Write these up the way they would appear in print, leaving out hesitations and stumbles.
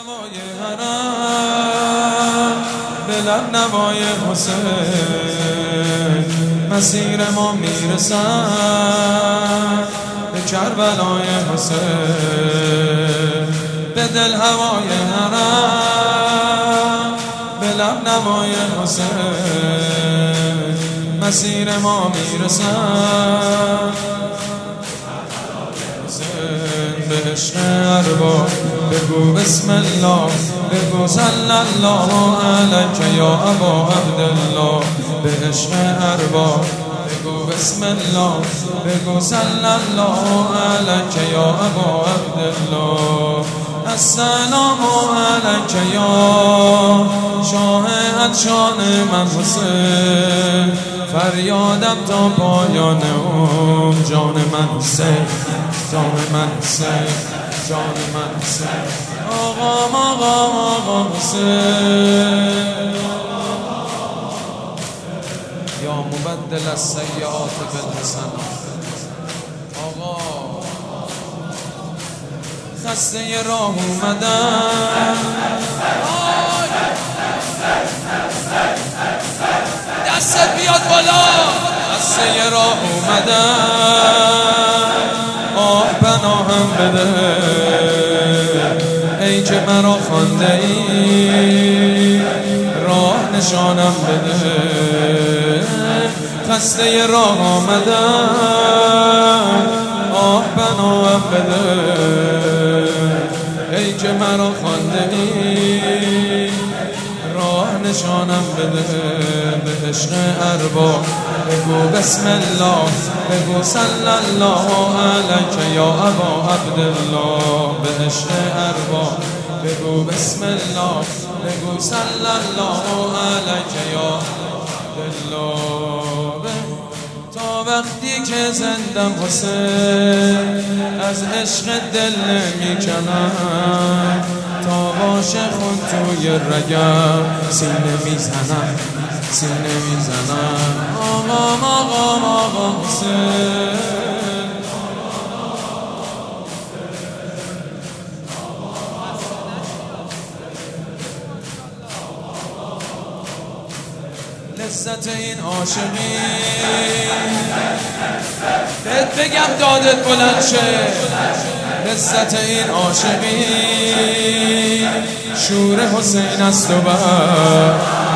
نوای حرم بلند نوای حسین مسیر ما میرسد به کربلای حسین به دل هوای حرم بلند نوای حسین مسیر ما میرسد به عشق ارباب بگو بسم الله بگو صلی الله علیک یا ابا عبدالله به عشق ارباب بگو بسم الله بگو صلی الله علیک یا ابا عبدالله السلام علیک یا شاه عطشان من حسین فریادم تا پایان جان من حسین جان من حسین جان من حسین آقا حسین یا مبدل السیئات بالحسنات آقا خسته راه اومدن دستت بیاد بالا خسته راه اومدن آه پناهم بده ای که مرا خوانده ای راه نشانم بده خسته راه آمدم آه پناهم بده ای که مرا خوانده ای راه نشانم بده به عشق ارباب بگو بسم الله بگو صلی الله علیک یا ابا عبدالله به عشق ارباب بگو بسم الله بگو صلی الله علیک یا عبدالله تا وقتی که زندم حسین از عشق دل نمیکنم تا باشه خون توی رگم سینه میزنم سینه میزنم آقا حسین لذت این عاشقی بهت بگم دادت بلند شه لذت این عاشقی شور حسین است و بر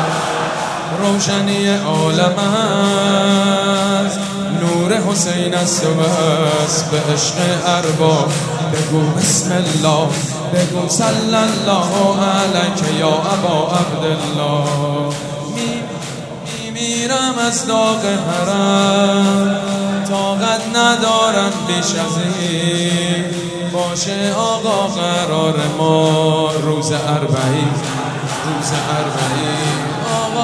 روشنی عالم است نور حسین است و بس به عشق ارباب بگو بسم الله بگو صلی الله علیک یا ابا عبدالله میرم از داغ حرم طاقت ندارم بیش از این باشه آقا قرار ما روز اربعین